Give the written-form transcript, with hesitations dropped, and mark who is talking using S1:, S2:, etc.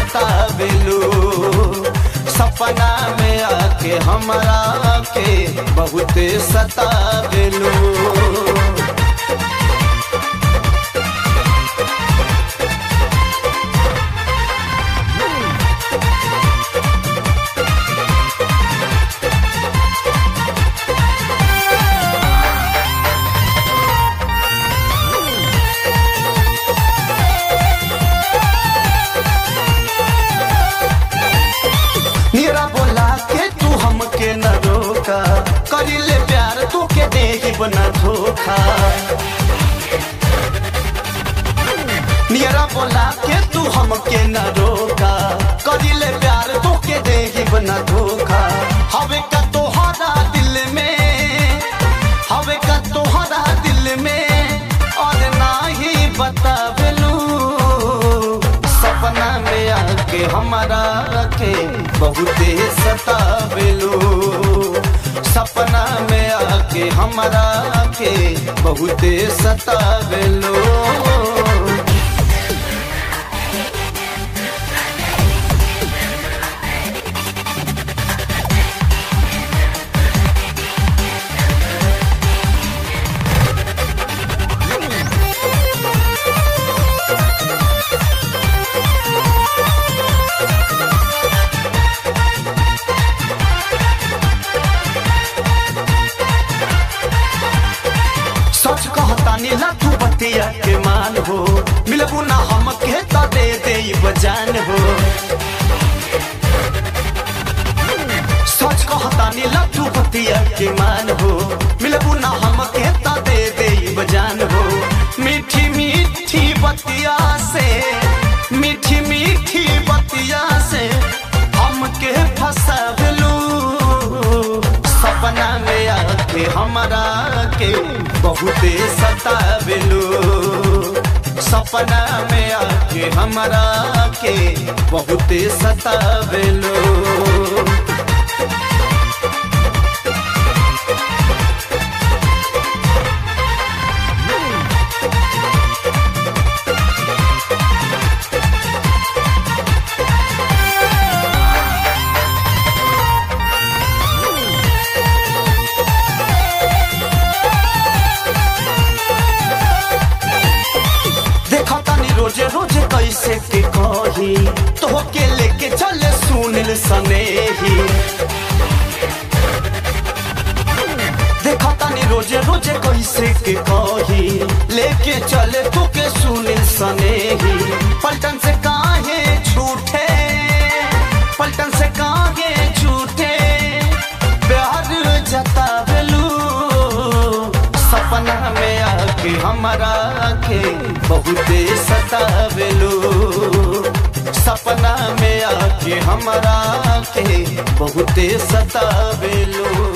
S1: सतावेलू, सपना में आके हमरा के बहुते सतावेलू। नीरा बोला के तू हमके न रोका, करिले प्यार तू के देही बना धोखा। नीरा बोला के तू हमके न रोका, करिले प्यार तू के देही बना धोखा। हवे का तोहरा दिल में, हवे का तोहरा दिल में और नाही बतावेलू, सपना में आके हमारा के बहुते सतावेलू, सपना में आके हमरा के बहुते सतावेलू। सच कहतानी लाखों बतिया के मान हो, मिलबू ना हमके तो दे दे बजान हो। सच कहतानी लाखों बतिया के मान हो, मिलबू ना हमके तो दे दे बजान हो। मीठी मीठी बतिया से, मीठी मीठी बतिया से हमके फसावेलू, सपना में आके हमरा के बहुते सतावेलू, सपना में आके हमरा के बहुते सतावेलू। रोजे रोजे कैसे के कही तो के लेके चले सुनिल सनेही। देखा तानी रोजे रोजे कैसे के कही लेके चले तू के सुनिल सनेही। पलटन से काहे झूठे, पलटन से काहे झूठे प्यार जतावेलू, सपना में आके हमरा के बहुते सतावेलू, सपना में आके हमरा के बहुते सतावेलू।